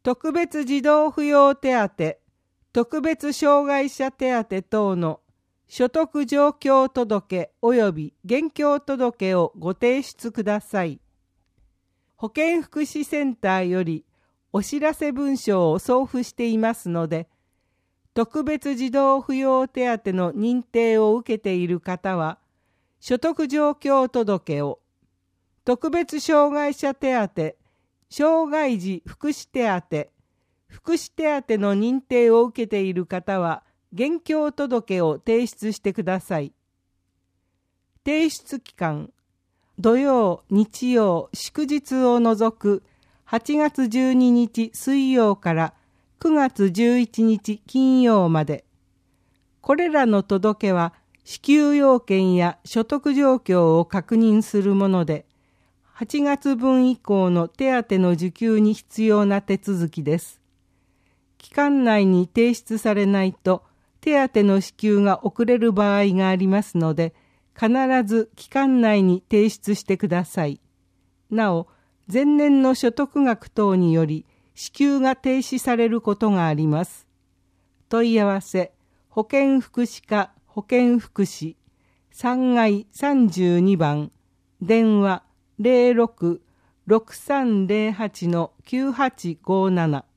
特別児童扶養手当、特別障害者手当等の所得状況届及び現況届をご提出ください。保健福祉センターよりお知らせ文書を送付していますので、特別児童扶養手当の認定を受けている方は、所得状況届を、特別障害者手当、障害児福祉手当、福祉手当の認定を受けている方は、現況届を提出してください。提出期間、土曜、日曜、祝日を除く8月12日水曜から9月11日金曜まで。これらの届けは支給要件や所得状況を確認するもので、8月分以降の手当の受給に必要な手続きです。期間内に提出されないと手当の支給が遅れる場合がありますので、必ず期間内に提出してください。なお、前年の所得額等により支給が停止されることがあります。問い合わせ、保健福祉課保健福祉3階32番、電話 06-6308-9857